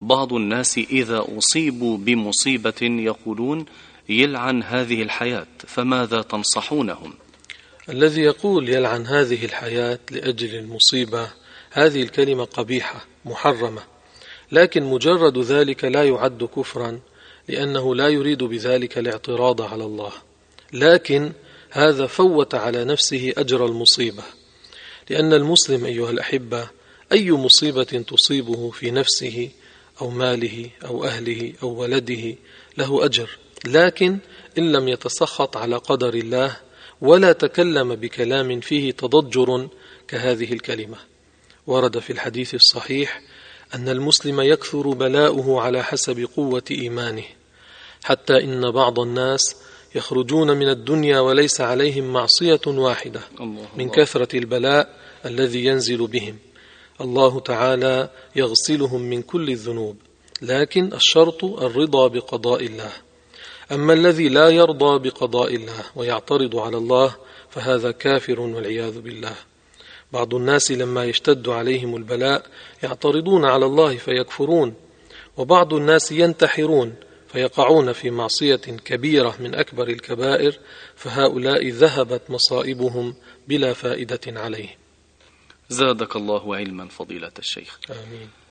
بعض الناس إذا أصيبوا بمصيبة يقولون يلعن هذه الحياة، فماذا تنصحونهم؟ الذي يقول يلعن هذه الحياة لأجل المصيبة، هذه الكلمة قبيحة محرمة، لكن مجرد ذلك لا يعد كفرا، لأنه لا يريد بذلك الاعتراض على الله، لكن هذا فوت على نفسه أجر المصيبة، لأن المسلم أيها الأحبة أي مصيبة تصيبه في نفسه أو ماله أو أهله أو ولده له أجر، لكن إن لم يتسخط على قدر الله ولا تكلم بكلام فيه تضجر كهذه الكلمة. ورد في الحديث الصحيح أن المسلم يكثر بلاؤه على حسب قوة إيمانه، حتى إن بعض الناس يخرجون من الدنيا وليس عليهم معصية واحدة من كثرة البلاء الذي ينزل بهم. الله تعالى يغسلهم من كل الذنوب، لكن الشرط الرضا بقضاء الله. أما الذي لا يرضى بقضاء الله ويعترض على الله فهذا كافر والعياذ بالله. بعض الناس لما يشتد عليهم البلاء يعترضون على الله فيكفرون، وبعض الناس ينتحرون فيقعون في معصية كبيرة من أكبر الكبائر، فهؤلاء ذهبت مصائبهم بلا فائدة عليهم. زادك الله علما فضيلة الشيخ. آمين.